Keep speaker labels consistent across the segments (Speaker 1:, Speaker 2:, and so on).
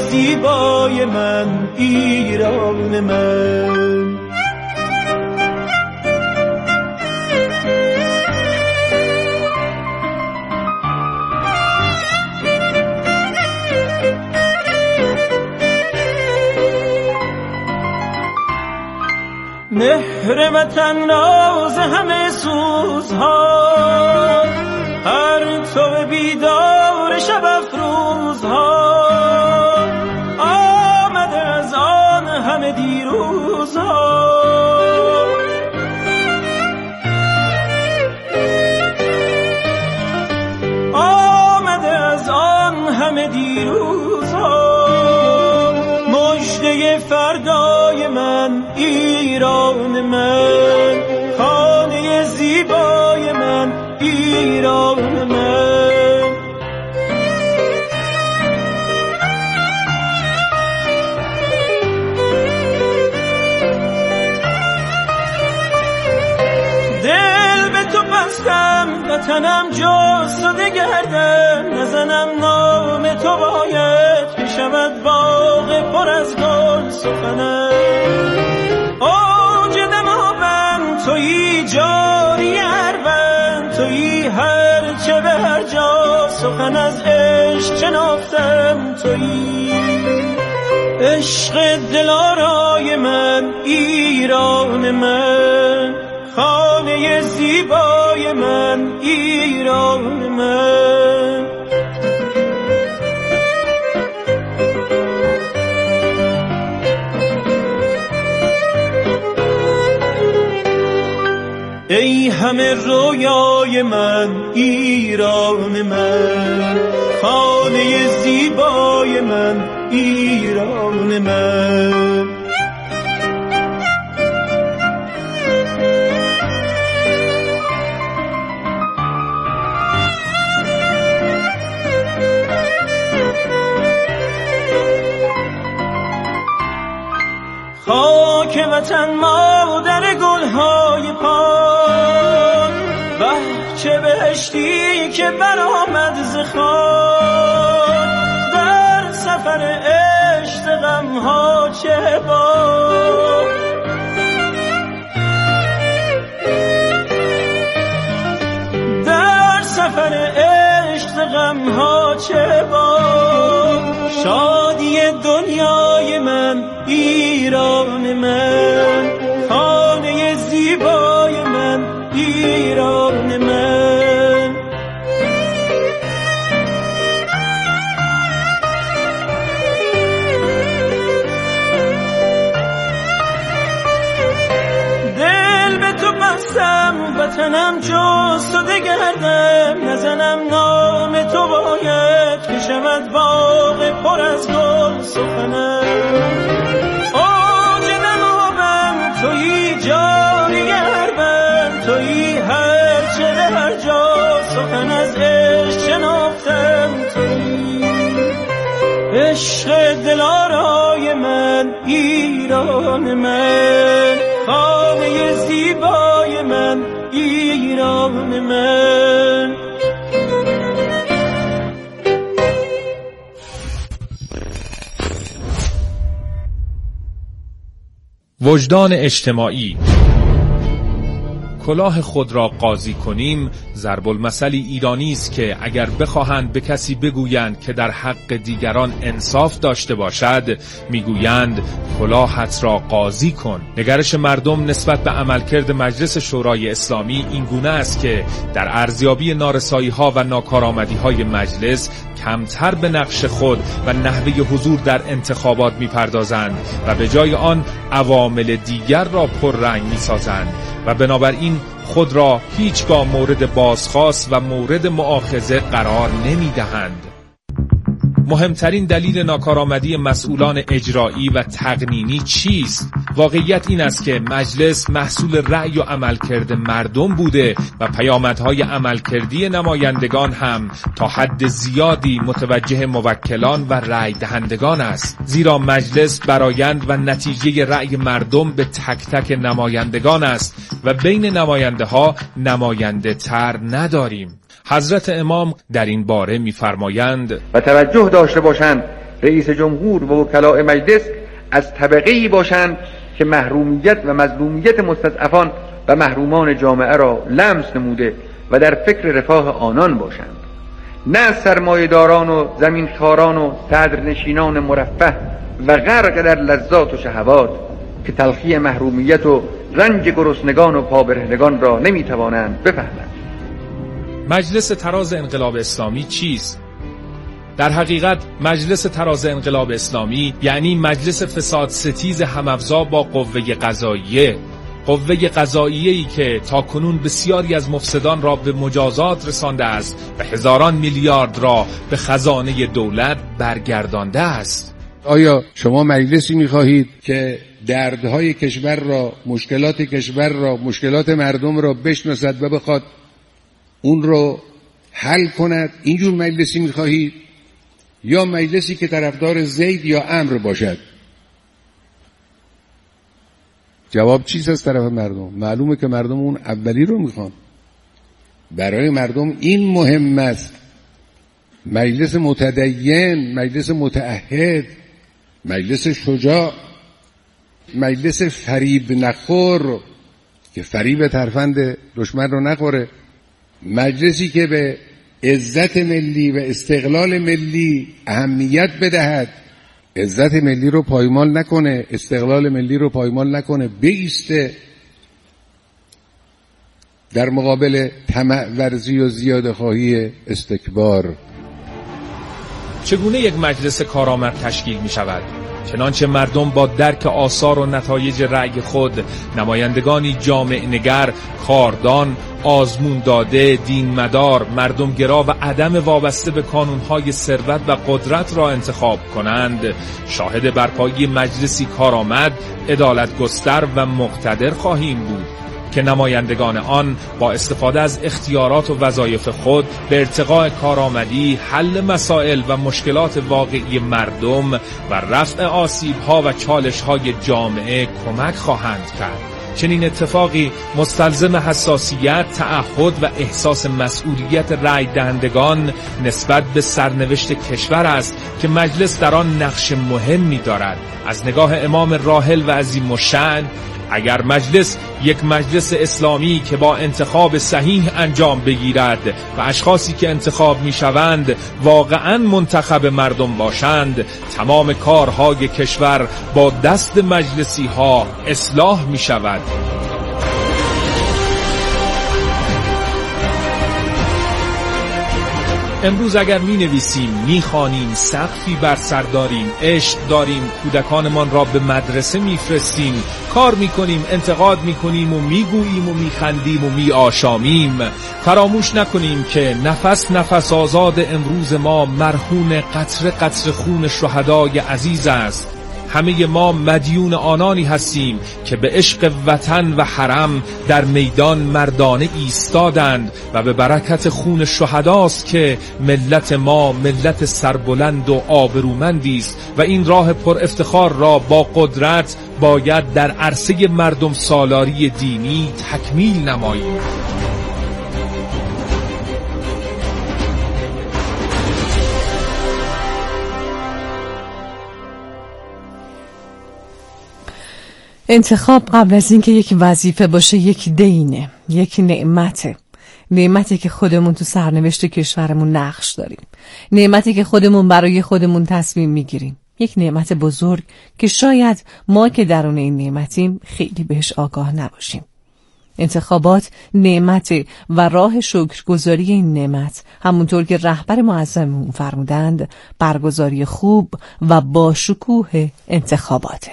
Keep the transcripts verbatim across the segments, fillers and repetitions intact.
Speaker 1: زیبای من، ایران من. مهر وطن راز همه سوزها، پرتو بیدار شب افروزها، آمده از آن همه دیروزها. آمده از آن همه دیروزها. مژده فردای من، ایران من، خانه زیبای من، ایران من. دل به تو بستم، وطنم جستده گردم، نزنم نام تو باید که شود باغ پر از گل سخنم. اوج دماغم تویی، جاری اروند تویی، هر چه به هر جا سخن از عشق شناختم تویی. عشق دلارای من، ایران من، خانه زیبای من، ایران من. ای همه رویای من، ایران من، خانه زیبای من، ایران من. خاک وطن مادر گلهای پاک، بهچه بهشتی که برآمد ز خاک. در سفر عشق غمها چه باک، در سفر عشق غمها چه باک. شادی دنیای من، ایران من، خانه زیبای من، ایران من. دل به تو بستم، وطنم جستده گردم، نزنم نام تو باید که شود باغ پر از گل سخنم. اوج دماغم تویی، جاری اروند تویی، هر چه به هر جا سخن از عشق شناختم تویی. عشق دلارای من، ایران من، خانه زیبای من، ایران من.
Speaker 2: وجدان اجتماعی. کلاه خود را قاضی کنیم ضرب المثلی ایرانی است که اگر بخواهند به کسی بگویند که در حق دیگران انصاف داشته باشد، میگویند کلاهت را قاضی کن. نگرش مردم نسبت به عملکرد مجلس شورای اسلامی این گونه است که در ارزیابی نارسایی‌ها و ناکارآمدی‌های مجلس کمتر به نقش خود و نحوه حضور در انتخابات می‌پردازند و به جای آن عوامل دیگر را پررنگ می‌سازند و بنابراین خود را هیچگاه مورد بازخواست و مورد مؤاخذه قرار نمی‌دهند. مهمترین دلیل ناکارآمدی مسئولان اجرایی و تقنینی چیست؟ واقعیت این است که مجلس محصول رأی و عملکرد مردم بوده و پیامدهای عملکردی نمایندگان هم تا حد زیادی متوجه موکلان و رأی دهندگان است. زیرا مجلس برآیند و نتیجه رأی مردم به تک تک نمایندگان است و بین نماینده ها نماینده تر نداریم. حضرت امام در این باره می‌فرمایند
Speaker 3: و توجه داشته باشند رئیس جمهور و وکلاء مجلس از طبقه‌ای باشند که محرومیت و مظلومیت مستضعفان و محرومان جامعه را لمس نموده و در فکر رفاه آنان باشند، نه از سرمایه‌داران و زمینخواران و صدرنشینان مرفه و غرق در لذات و شهوات که تلخی محرومیت و رنج گرسنگان و پابرهنگان را نمیتوانند بفهمند.
Speaker 2: مجلس تراز انقلاب اسلامی چیست؟ در حقیقت مجلس تراز انقلاب اسلامی یعنی مجلس فساد ستیز هم‌افزا با قوه قضاییه، قوه قضاییه‌ای که تاکنون بسیاری از مفسدان را به مجازات رسانده است و هزاران میلیارد را به خزانه دولت برگردانده است.
Speaker 4: آیا شما مجلسی می‌خواهید که دردهای کشور را، مشکلات کشور را، مشکلات مردم را بشناسد و بخواد اون رو حل کند؟ اینجور مجلسی می‌خواهید؟ یا مجلسی که طرفدار زید یا امر باشد؟ جواب چیست از طرف مردم؟ معلومه که مردم اون اولی رو میخوان. برای مردم این مهم است. مجلس متدین، مجلس متعهد، مجلس شجاع، مجلس فریب نخور که فریب ترفند دشمن رو نخوره، مجلسی که به عزت ملی و استقلال ملی اهمیت بدهد، عزت ملی رو پایمال نکنه، استقلال ملی رو پایمال نکنه، بایسته در مقابل طمع ورزی و زیاده خواهی استکبار.
Speaker 2: چگونه یک مجلس کارآمد تشکیل می شود؟ چنانچه مردم با درک آثار و نتایج رأی خود نمایندگانی جامع نگر، کاردان، آزمون داده، دین مدار، مردمگرا و عدم وابسته به کانونهای ثروت و قدرت را انتخاب کنند، شاهد برپایی مجلسی کارآمد، عدالت گستر و مقتدر خواهیم بود که نمایندگان آن با استفاده از اختیارات و وظایف خود به ارتقاء کارآمدی، حل مسائل و مشکلات واقعی مردم و رفع آسیب‌ها و چالش‌های جامعه کمک خواهند کرد. چنین اتفاقی مستلزم حساسیت، تعهد و احساس مسئولیت رأی دهندگان نسبت به سرنوشت کشور است که مجلس در آن نقش مهمی دارد. از نگاه امام راحل و عظیم الشأن، اگر مجلس یک مجلس اسلامی که با انتخاب صحیح انجام بگیرد و اشخاصی که انتخاب می شوند واقعاً منتخب مردم باشند، تمام کارهای کشور با دست مجلسی ها اصلاح می شود. امروز اگر می نویسیم، می خوانیم، سقفی بر سر داریم، عشق داریم، کودکانمان را به مدرسه می فرستیم، کار می کنیم، انتقاد می کنیم و می گوییم و می خندیم و می آشامیم، فراموش نکنیم که نفس نفس آزاد امروز ما مرهون قطره قطره خون شهدای عزیز است. همه ما مدیون آنانی هستیم که به عشق وطن و حرم در میدان مردانه ایستادند و به برکت خون شهداست که ملت ما ملت سربلند و آبرومندی است و این راه پر افتخار را با قدرت باید در عرصه مردم سالاری دینی تکمیل نماییم.
Speaker 5: انتخاب قبل از اینکه یک وظیفه باشه یک دینه، یک نعمته. نعمتی که خودمون تو سرنوشت کشورمون نقش داریم، نعمتی که خودمون برای خودمون تصمیم میگیریم، یک نعمت بزرگ که شاید ما که درون این نعمتیم خیلی بهش آگاه نباشیم. انتخابات نعمت و راه شکرگزاری این نعمت، همونطور که رهبر معظممون فرمودند، برگزاری خوب و با شکوه انتخاباته.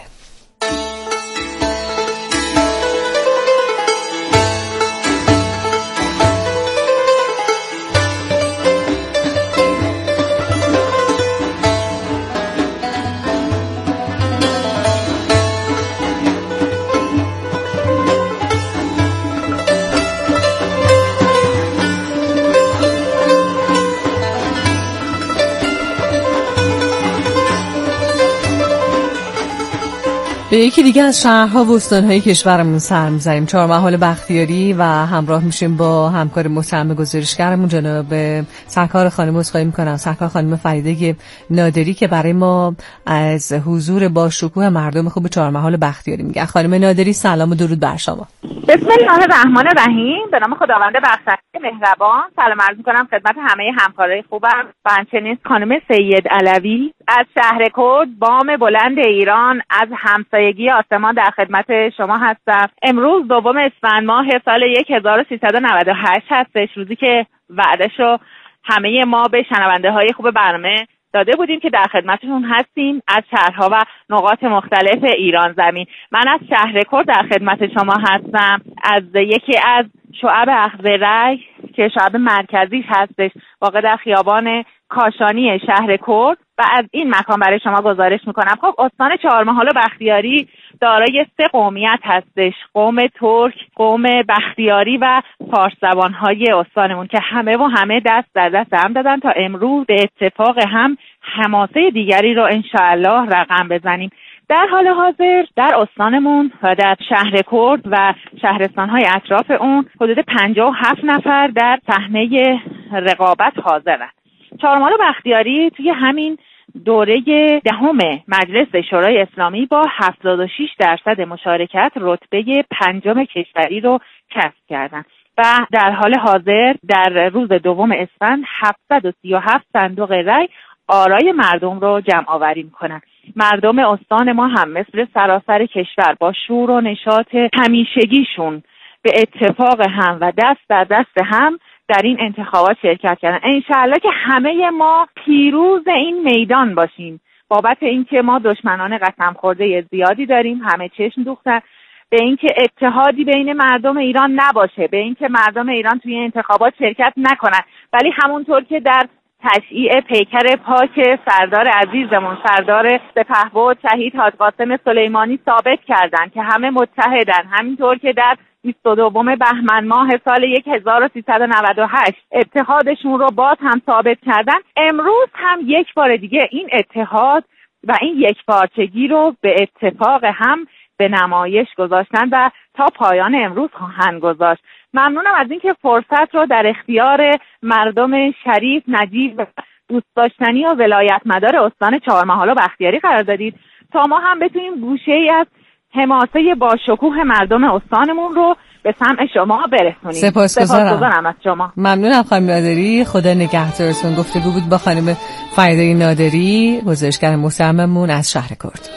Speaker 5: به یکی دیگه از شهرها و استانهای کشورمون سر می‌زنیم، چهارمحال بختیاری، و همراه میشیم با همکار محترم گزارشگرمون جناب سرکار خانم. عذرخواهی می‌کنم، سرکار خانم فریده نادری که برای ما از حضور با شکوه مردم خوب چهارمحال بختیاری میگن. خانم نادری سلام و درود بر شما.
Speaker 6: بسم الله الرحمن الرحیم. به نام خداوند بخشنده مهربان. سلام عرض می‌کنم خدمت همه همکارای خوبم و همچنین خانم سید علوی از شهر کرد، بام بلند ایران، از همسایگی آسمان در خدمت شما هستم. امروز دوم اسفند ماه سال هزار و سیصد و نود و هشت هستش، روزی که وعده‌ش رو همه ما به شنونده‌های خوب برنامه داده بودیم که در خدمتشون هستیم از شهرها و نقاط مختلف ایران زمین. من از شهر کرد در خدمت شما هستم، از یکی از شعب اخذ رای که شعب مرکزیش هستش، واقع در خیابان کاشانی شهر کرد، و از این مکان برای شما گزارش میکنم. خب استان چهارمحال بختیاری دارای سه قومیت هستش: قوم ترک، قوم بختیاری و فارس زبانهای استانمون که همه و همه دست در دست هم دادن تا امروز به اتفاق هم حماسه دیگری رو انشاءالله رقم بزنیم. در حال حاضر در استانمون و در شهر کرد و شهرستانهای اطراف اون حدود پنجاه و هفت نفر در صحنه رقابت حاضرن. چهارمحال بختیاری توی همین دوره دهم مجلس شورای اسلامی با هفتاد و شش درصد مشارکت رتبه پنجم کشوری رو کسب کردن و در حال حاضر در روز دوم اسفند هفتصد و سی و هفت صندوق رای آرای مردم رو جمع آوری میکنن. مردم استان ما هم مثل سراسر کشور با شور و نشاط همیشگیشون به اتفاق هم و دست در دست هم در این انتخابات شرکت کردن. انشاءالله که همه ما پیروز این میدان باشیم. بابت اینکه ما دشمنان قسم خورده زیادی داریم، همه چشم دوختن به اینکه اتحادی بین مردم ایران نباشه، به اینکه مردم ایران توی انتخابات شرکت نکنن، ولی همونطور که در تشییع پیکر پاک سردار عزیزمون سردار سپهبد شهید حاج قاسم سلیمانی ثابت کردن که همه متحدن، همینطور که در بیست و دوم بهمن ماه سال هزار و سیصد و نود و هشت اتحادشون رو باز هم ثابت کردن، امروز هم یک بار دیگه این اتحاد و این یکپارچگی رو به اتفاق هم به نمایش گذاشتن و تا پایان امروز خواهند گذاشت. ممنونم از اینکه فرصت رو در اختیار مردم شریف، نجیب و دوست داشتنی و ولایت مدار استان چهارمحال بختیاری قرار دادید تا ما هم بتونیم گوشه‌ای از حماسه با شکوه مردم استانمون رو به سمع شما برسونیم.
Speaker 5: سپاسگزارم.
Speaker 6: سپاسگزارم از شما.
Speaker 5: ممنونم خانم نادری، خدا نگهدارتون. گفتگو بود با خانم فریده نادری، گزارشگر محترممون از شهر کرد.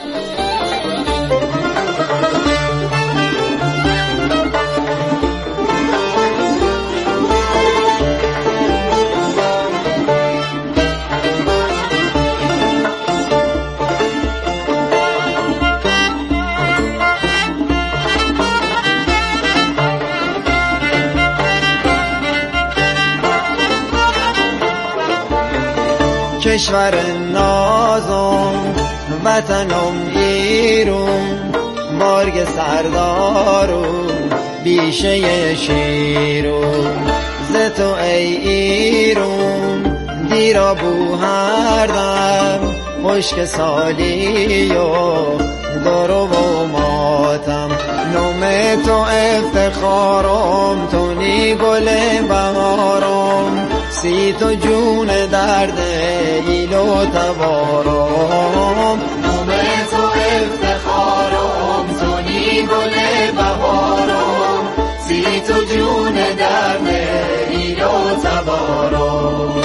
Speaker 7: کشور نازم وطنم ایرون، بارگ سردارون بیشه شیرون، ز تو ای ایرون دیرا بو هر دم، خشک سالی و دارو و ماتم، نوم تو افتخارم، تو نی گل بهارم، سی تو جون درد ایل و تبارم، نوم تو افتخارم، تو نی گل بهارم، سی تو جون درد ایل و تبارم.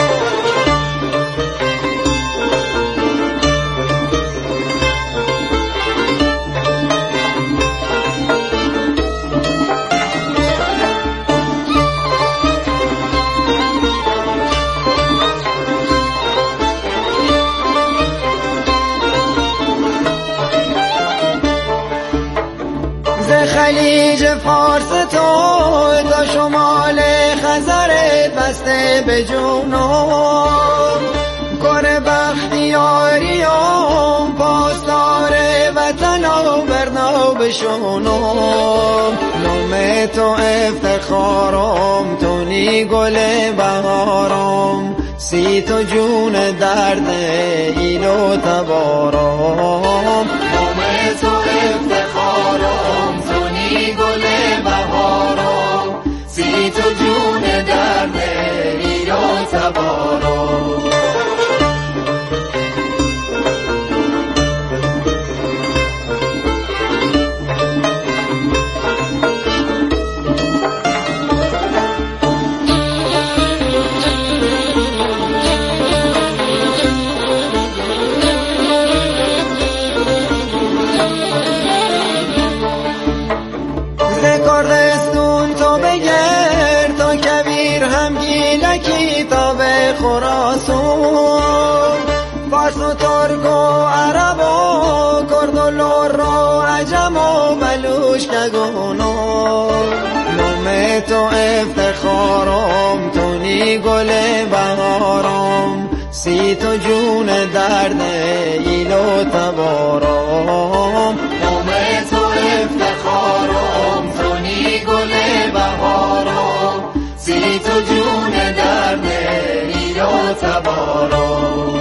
Speaker 7: خلیج فارس تو تا شمال خزرت بسته به جونم، کار بختیاریم پاسدار وطن و برنا بشونم، نام تو افتخارم، تو نی گل بهارم، سی تو جون درد ایل و تبارم، نام تو تو افتخارم تونی گل بهارم سی تو جون درد ایل و تبارم نام تو افتخارم تونی گل بهارم سی تو جون درد ایل و تبارم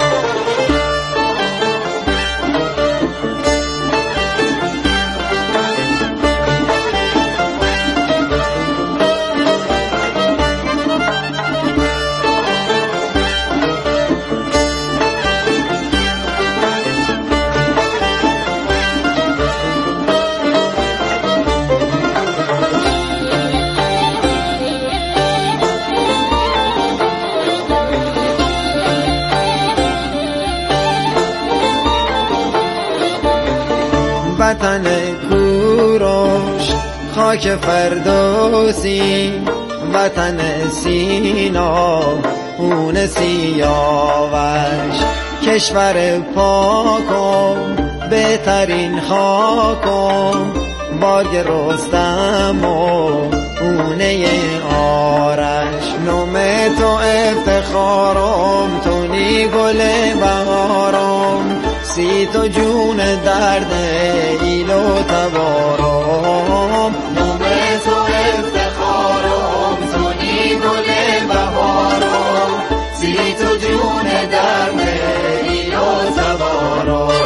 Speaker 7: وطن کوروش خاک فردوسی وطن سینا خون سیاوش کشور پاکم بهترین خاکم باگ رستم و خونه آرش نام تو افتخارم تونی گل بهارم سی تو جون درد ایل و تبارم نام تو افتخارم تونی گل بهارم سی تو جون درد ایل و تبارم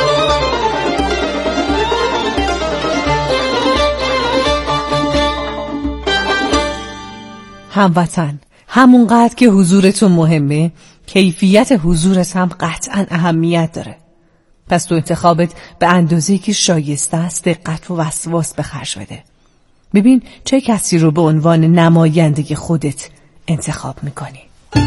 Speaker 5: هموطن، همونقدر که حضورتون مهمه کیفیت حضورت هم قطعا اهمیت داره. پس تو انتخابت به اندازه‌ای که شایسته است دقت و وسواس به خرج بده. ببین چه کسی رو به عنوان نماینده خودت انتخاب میکنی.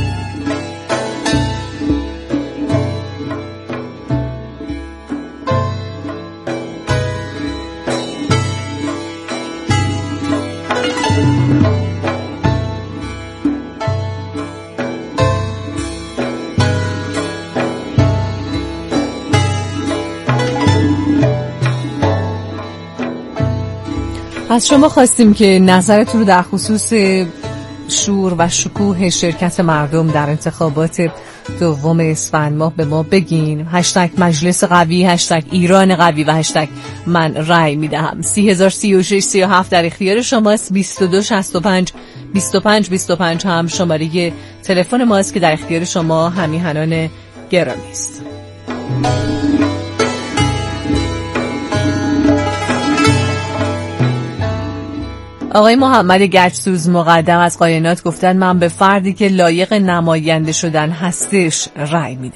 Speaker 5: از شما خواستیم که نظرتون رو در خصوص شور و شکوه شرکت مردم در انتخابات دوم اسفند ماه به ما بگین. هشتگ مجلس قوی، هشتگ ایران قوی و هشتگ من رأی میدهم. سی هزار سی و شش سی و هفت در اختیار شماست. بیست و دو شصت و پنج بیست و پنج بیست و پنج هم شماره تلفن ماست که در اختیار شما همیهنان گرامی است. آقای محمد گچسوز مقدم از قاینات گفتن من به فردی که لایق نماینده شدن هستش رأی میدم.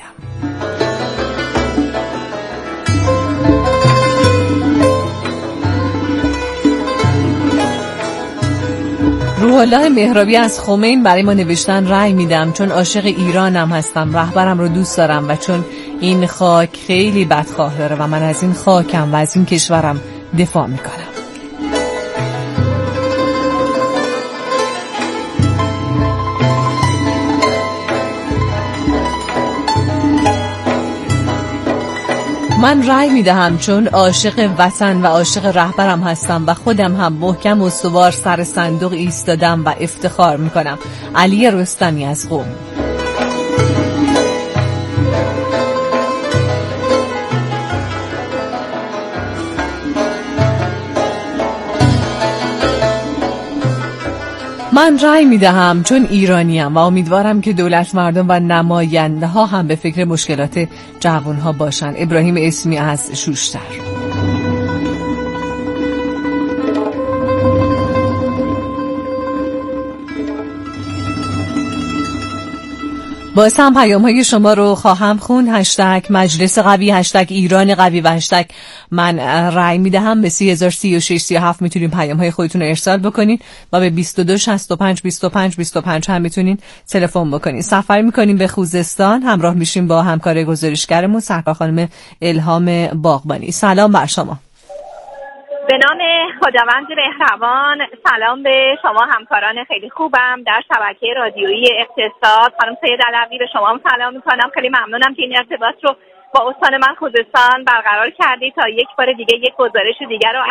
Speaker 5: روح الله مهرابی از خمین برای ما نوشتن رأی میدم چون عاشق ایرانم هستم، رهبرم رو دوست دارم و چون این خاک خیلی بدخواه داره و من از این خاکم و از این کشورم دفاع میکنم. من رأی میدهم چون عاشق وطن و عاشق رهبرم هستم و خودم هم محکم و استوار سر صندوق ایستادم و افتخار میکنم. علی رستمی از قم. من رأی میدهم چون ایرانیم و امیدوارم که دولت مردم و نماینده ها هم به فکر مشکلات جوان ها باشن. ابراهیم اسمی از شوشتر. باز هم پیام های شما رو خواهم خوند. هشتگ مجلس قوی، هشتگ ایران قوی و هشتگ من رأی میدهم. به سی هزار سی و شش سی و هفت میتونین پیام های خودتون رو ارسال بکنین و به بیست و دو شصت و پنج بیست و پنج بیست و پنج هم میتونین تلفن بکنین. سفر میکنیم به خوزستان، همراه میشیم با همکار گزارشگرمون سرکار خانم الهام باغبانی. سلام بر شما.
Speaker 6: به نام خداوند مهربان. سلام به شما همکاران خیلی خوبم در شبکه رادیویی اقتصاد. خانم سید علوی به شما هم سلام میکنم. خیلی ممنونم که این ارتباط رو با استان من خوزستان برقرار کردید تا یک بار دیگه یک گزارش دیگر رو از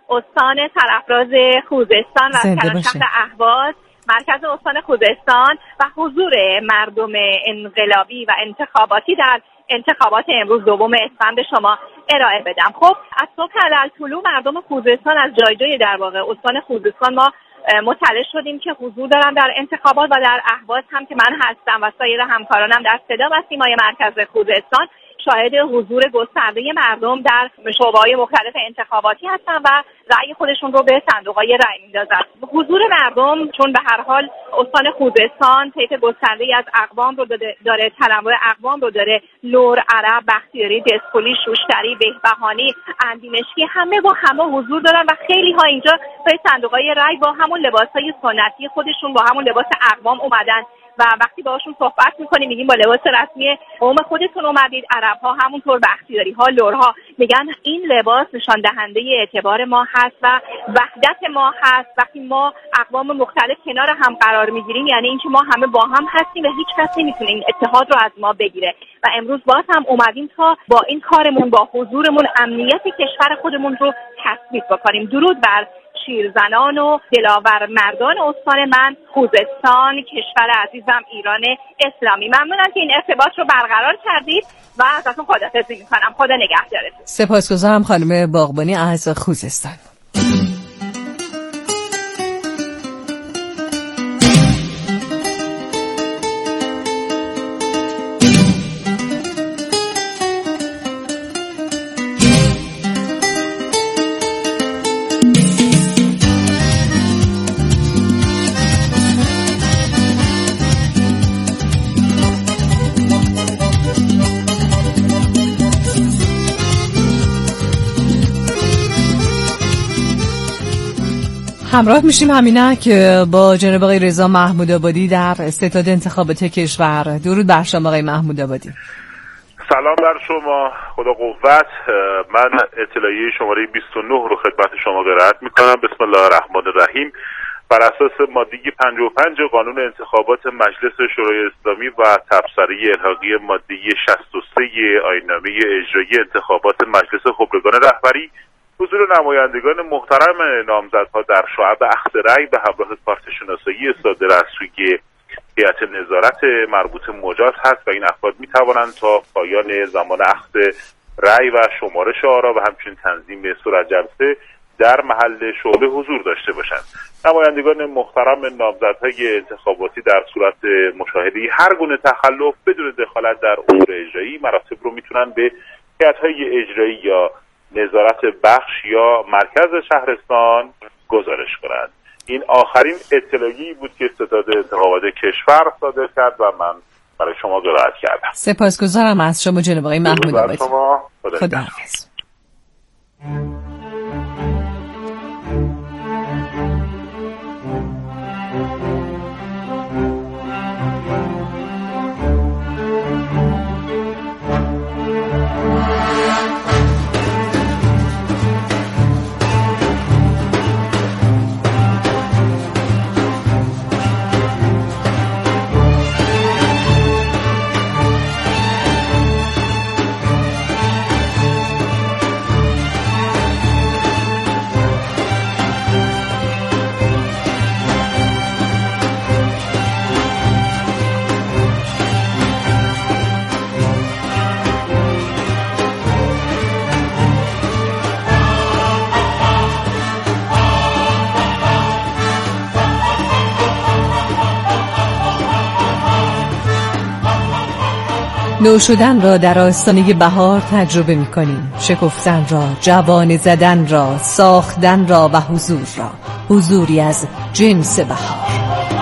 Speaker 6: استان سرافراز خوزستان و کلانشهر اهواز، مرکز استان خوزستان و حضور مردم انقلابی و انتخاباتی در انتخابات امروز دوم اسفند شما ارائه بدم. خب از صبح علالطلوع مردم خوزستان از جای جای در واقع استان خوزستان ما مطلع شدیم که حضور دارن در انتخابات و در اهواز هم که من هستم و سایر همکارانم در صدا و سیمای مرکز خوزستان شاهد حضور گسترده مردم در شعبه‌های مختلف انتخاباتی هستن و رأی خودشون رو به صندوق‌های رأی می‌اندازن. حضور مردم چون به هر حال استان خوزستان طیف گسترده‌ای از اقوام رو داره، تنوع اقوام رو داره، لر، عرب، بختیاری، دسپولی، شوشتری، بهبهانی، اندیمشکی، همه با همه حضور دارن و خیلی ها اینجا به صندوق‌های رأی با همون لباس‌های سنتی خودشون، با همون لباس اقوام اومدن و وقتی باهاشون صحبت میکنیم میگیم با لباس رسمی قوم خودتون اومدید. عرب ها همونطور، بختیاری ها، لرها میگن این لباس نشان دهنده اعتبار ما هست و وحدت ما هست. وقتی ما اقوام مختلف کنار هم قرار میگیریم یعنی اینکه ما همه با هم هستیم و هیچ کس نمیتونه این اتحاد رو از ما بگیره و امروز باز هم اومدیم تا با این کارمون، با حضورمون، امنیت کشور خودمون رو تثبیت بکنیم. درود بر شیرزنان و دلاور مردان استان من خوزستان، کشور عزیزم ایران اسلامی. ممنونم که این ارتباط رو برقرار کردید و ازتون خداحافظی میکنم. خدا نگهدارتون.
Speaker 5: سپاسگزارم خانم باغبانی از خوزستان. همراه میشیم همینه که با جناب آقای رضا محمود آبادی در ستاد انتخابات کشور. درود بر شما آقای محمود آبادی.
Speaker 8: سلام بر شما، خدا قوت. من اطلاعیه شماره بیست و نه رو خدمت شما قرائت میکنم. بسم الله الرحمن الرحیم. بر اساس ماده پنجاه و پنج قانون انتخابات مجلس شورای اسلامی و تبصره الحاقی ماده شصت و سه آیین‌نامه اجرایی انتخابات مجلس خبرگان رهبری، حضور نمایندگان محترم نامزدها در شعب اخذ رأی به همراه کارت شناسایی صادر از سوی هیئت نظارت مربوطه مجاز هست و این افراد می توانند تا پایان زمان اخذ رأی و شمارش آرا و همچنین تنظیم صورت جلسه در محل شعبه حضور داشته باشند. نمایندگان محترم نامزدهای انتخاباتی در صورت مشاهده هر گونه تخلف بدون دخالت در امور اجرایی مراتب رو میتونن به هیئت‌های اجرایی یا نظارت بخش یا مرکز شهرستان گزارش کنند. این آخرین اطلاعی بود که ستاد انتخابات کشور صادر کرد و من برای شما قرائت کردم.
Speaker 5: سپاسگزارم از شما جناب آقای محمود آبادی.
Speaker 8: خدا
Speaker 5: حافظ. نو شدن را در آستانه بهار تجربه می کنیم. شکفتن را، جوانه زدن را، ساختن را و حضور را. حضوری از جنس بهار.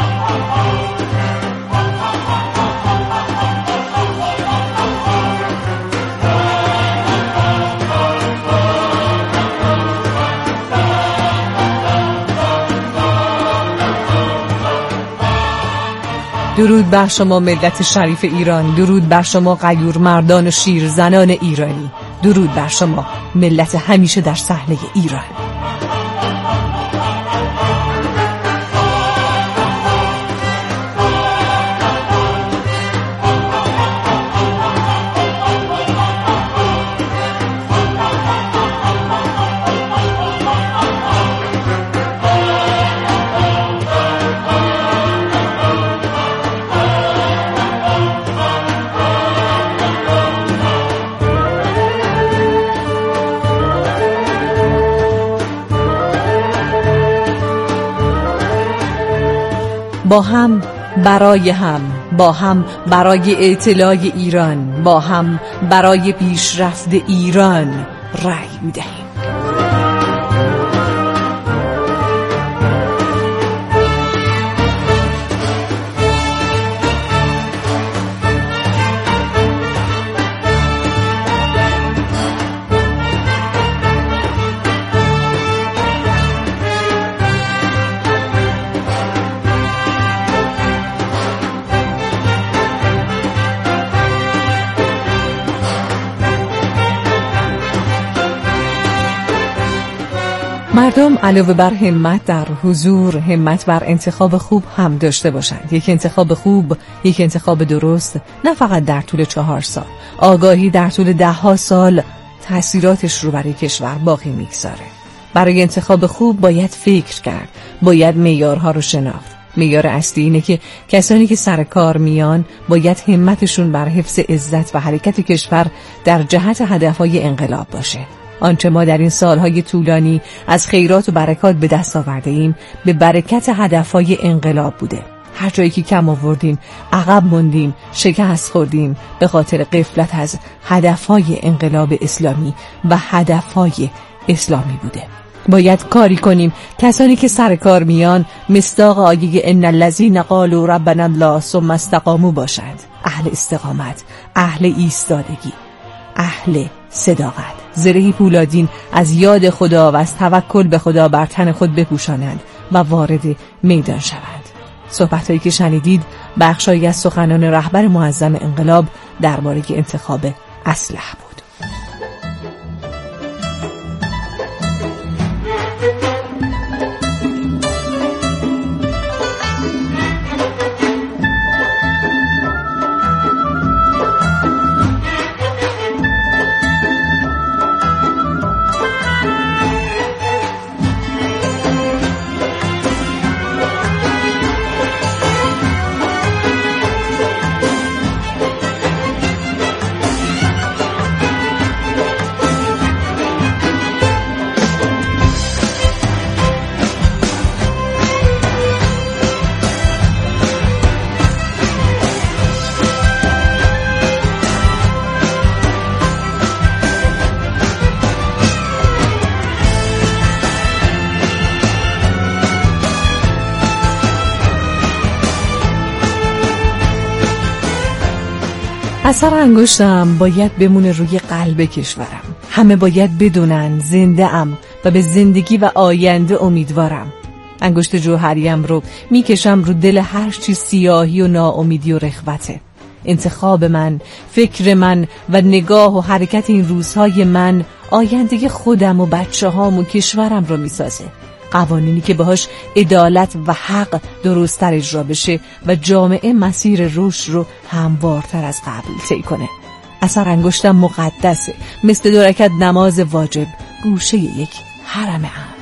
Speaker 5: درود بر شما ملت شریف ایران، درود بر شما غیور مردان و شیرزنان ایرانی، درود بر شما ملت همیشه در صحنه ایران. با هم برای هم، با هم برای اطلاع ایران، با هم برای پیشرفت ایران رأی می‌دهیم. مردم علاوه بر همت در حضور، همت بر انتخاب خوب هم داشته باشند. یک انتخاب خوب، یک انتخاب درست، نه فقط در طول چهار سال، آگاهی در طول ده ها سال تأثیراتش رو برای کشور باقی میگذاره. برای انتخاب خوب باید فکر کرد، باید معیارها رو شناخت. معیار اصلی اینه که کسانی که سر کار میان باید همتشون بر حفظ عزت و حرکت کشور در جهت هدفهای انقلاب باشه. آنچه ما در این سالهای طولانی از خیرات و برکات به دست آورده ایم به برکت هدفهای انقلاب بوده. هر جایی که کم آوردیم، عقب موندیم، شکست خوردیم به خاطر غفلت از هدفهای انقلاب اسلامی و هدفهای اسلامی بوده. باید کاری کنیم کسانی که سر کار میان مصداق آیه ان الذین قالوا ربنا الله ثم استقاموا باشند. اهل استقامت، اهل ایستادگی، اهل صداقت. زره پولادین از یاد خدا و از توکل به خدا بر تن خود بپوشانند و وارد میدان شوند. صحبتایی که شنیدید بخشایی از سخنان رهبر معظم انقلاب درباره انتخاب اسلحه بود. اثر انگشتم باید بمونه روی قلب کشورم. همه باید بدونن زنده ام و به زندگی و آینده امیدوارم. انگشت جوهریم رو میکشم رو دل هر چی سیاهی و ناامیدی و رغبته. انتخاب من، فکر من و نگاه و حرکت این روزهای من آینده خودم و بچه هام و کشورم رو میسازه. قوانینی که باهاش عدالت و حق درست‌تر اجرا بشه و جامعه مسیر رشد رو هموارتر از قبل طی کنه. اثر انگشتم مقدسه، مثل دو رکعت نماز واجب، گوشه یک حرم امن.